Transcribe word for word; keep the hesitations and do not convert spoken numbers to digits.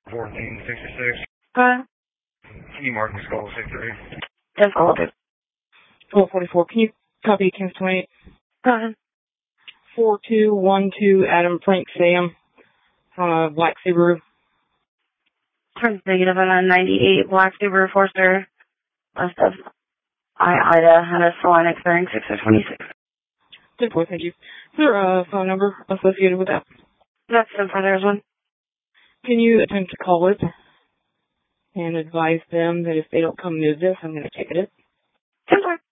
fourteen sixty-six. Uh, Can you mark this call six three? ten call it. twelve forty-four. Can you copy Kansas twenty-eight? Uh, four two one two Adam Frank Sam from a black Subaru. turns negative on a ninety-eight Black Subaru Forester. West of I, Ida, had a salon expiring six of twenty-six. ten four, thank you. Is there a phone number associated with that? That's the there's one. Can you attempt to call it and advise them that if they don't come move this, I'm going to ticket it? ten four.